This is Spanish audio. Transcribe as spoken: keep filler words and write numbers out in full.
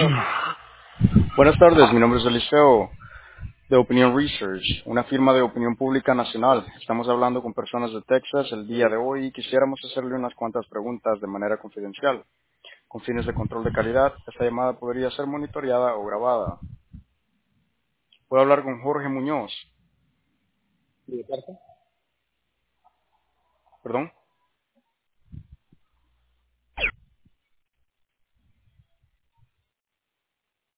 Buenas tardes, mi nombre es Eliseo de Opinion Research, una firma de opinión pública nacional. Estamos hablando con personas de Texas el día de hoy y quisiéramos hacerle unas cuantas preguntas de manera confidencial. Con fines de control de calidad, esta llamada podría ser monitoreada o grabada. ¿Puedo hablar con Jorge Muñoz? ¿Y de parte? ¿Perdón?